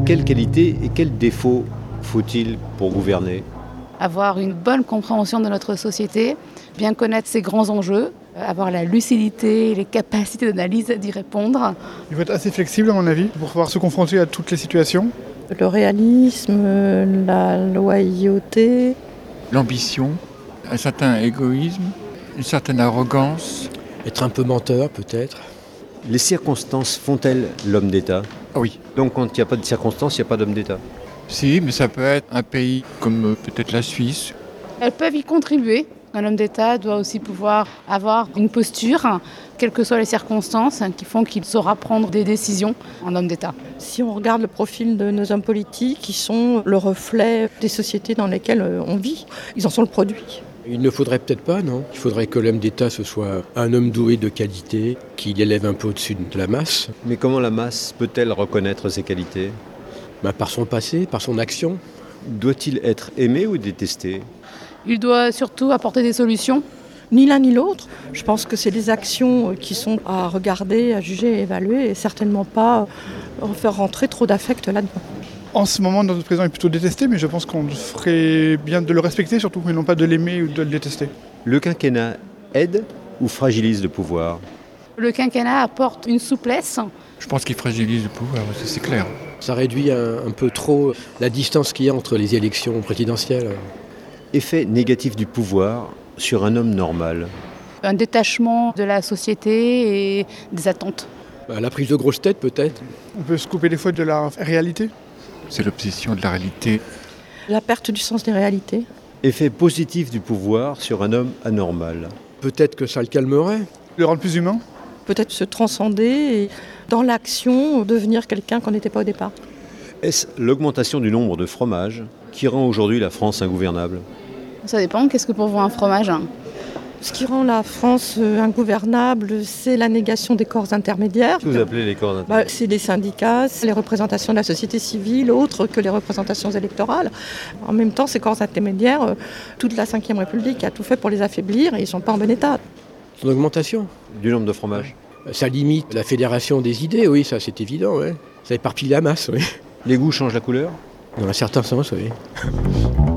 Quelles qualités et quels défauts faut-il pour gouverner ? Avoir une bonne compréhension de notre société, bien connaître ses grands enjeux, avoir la lucidité et les capacités d'analyse d'y répondre. Il faut être assez flexible à mon avis pour pouvoir se confronter à toutes les situations. Le réalisme, la loyauté. L'ambition, un certain égoïsme, une certaine arrogance. Être un peu menteur peut-être. Les circonstances font-elles l'homme d'État ? Ah oui. Donc quand il n'y a pas de circonstances, il n'y a pas d'homme d'État. Si, mais ça peut être un pays comme peut-être la Suisse. Elles peuvent y contribuer. Un homme d'État doit aussi pouvoir avoir une posture, quelles que soient les circonstances, qui font qu'il saura prendre des décisions en homme d'État. Si on regarde le profil de nos hommes politiques, ils sont le reflet des sociétés dans lesquelles on vit. Ils en sont le produit. Il ne faudrait peut-être pas, non ? Il faudrait que l'homme d'État, ce soit un homme doué de qualité, qui l'élève un peu au-dessus de la masse. Mais comment la masse peut-elle reconnaître ses qualités ? Par son passé, par son action. Doit-il être aimé ou détesté ? Il doit surtout apporter des solutions. Ni l'un ni l'autre. Je pense que c'est des actions qui sont à regarder, à juger, à évaluer et certainement pas faire rentrer trop d'affect là-dedans. En ce moment, notre président est plutôt détesté, mais je pense qu'on ferait bien de le respecter surtout, mais non pas de l'aimer ou de le détester. Le quinquennat aide ou fragilise le pouvoir ? Le quinquennat apporte une souplesse. Je pense qu'il fragilise le pouvoir, ça c'est clair. Ça réduit un peu trop la distance qu'il y a entre les élections présidentielles. Effet négatif du pouvoir sur un homme normal. Un détachement de la société et des attentes. La prise de grosse tête peut-être. On peut se couper des fois de la réalité. C'est l'obsession de la réalité. La perte du sens des réalités. Effet positif du pouvoir sur un homme anormal. Peut-être que ça le calmerait. Le rendre plus humain. Peut-être se transcender et dans l'action devenir quelqu'un qu'on n'était pas au départ. Est-ce l'augmentation du nombre de fromages qui rend aujourd'hui la France ingouvernable ? Ça dépend, qu'est-ce que pour vous un fromage ? Ce qui rend la France ingouvernable, c'est la négation des corps intermédiaires. Qu'est-ce que vous appelez les corps intermédiaires ? C'est les syndicats, c'est les représentations de la société civile, autres que les représentations électorales. En même temps, ces corps intermédiaires, toute la Ve République a tout fait pour les affaiblir et ils ne sont pas en bon état. Son augmentation. Du nombre de fromages ? Ça limite la fédération des idées, oui, ça c'est évident. Ouais. Ça éparpille la masse, oui. Les goûts changent la couleur ? Dans un certain sens, oui.